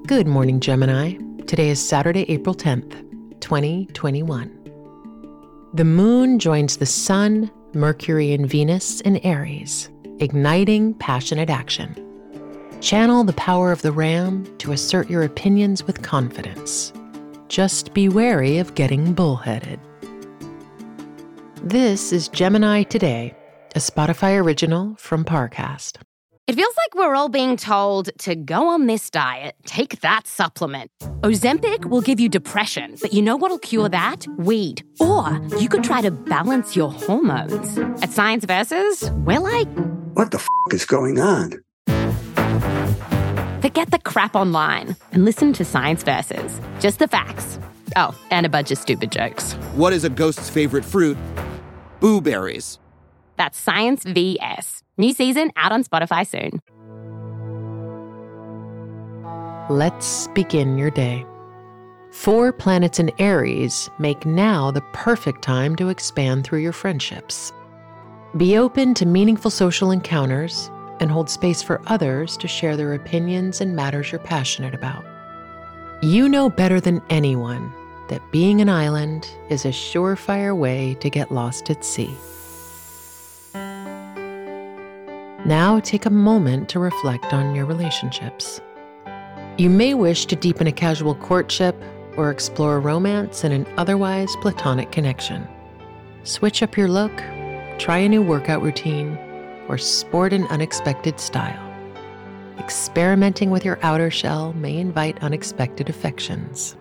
Good morning, Gemini. Today is Saturday, April 10th, 2021. The moon joins the sun, Mercury, and Venus in Aries, igniting passionate action. Channel the power of the ram to assert your opinions with confidence. Just be wary of getting bullheaded. This is Gemini Today, a Spotify original from Parcast. It feels like we're all being told to go on this diet, take that supplement. Ozempic will give you depression, but you know what'll cure that? Weed. Or you could try to balance your hormones. At Science Versus, we're like, what the is going on? Forget the crap online and listen to Science Versus. Just the facts. Oh, and a bunch of stupid jokes. What is a ghost's favorite fruit? Blueberries. That's Science VS. New season out on Spotify soon. Let's begin your day. 4 planets in Aries make now the perfect time to expand through your friendships. Be open to meaningful social encounters and hold space for others to share their opinions and matters you're passionate about. You know better than anyone that being an island is a surefire way to get lost at sea. Now take a moment to reflect on your relationships. You may wish to deepen a casual courtship or explore romance in an otherwise platonic connection. Switch up your look, try a new workout routine, or sport an unexpected style. Experimenting with your outer shell may invite unexpected affections.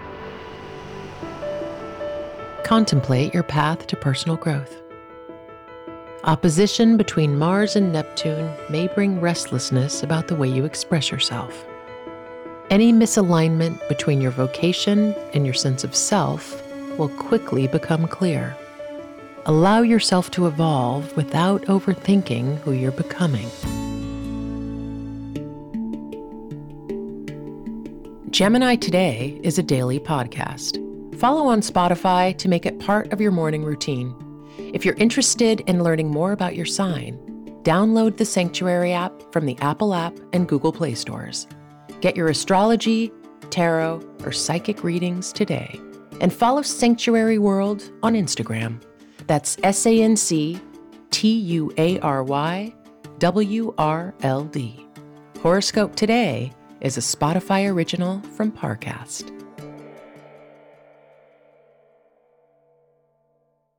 Contemplate your path to personal growth. Opposition between Mars and Neptune may bring restlessness about the way you express yourself. Any misalignment between your vocation and your sense of self will quickly become clear. Allow yourself to evolve without overthinking who you're becoming. Gemini Today is a daily podcast. Follow on Spotify to make it part of your morning routine. If you're interested in learning more about your sign, download the Sanctuary app from the Apple app and Google Play stores. Get your astrology, tarot, or psychic readings today. And follow Sanctuary World on Instagram. That's SANCTUARYWRLD. Horoscope Today is a Spotify original from Parcast.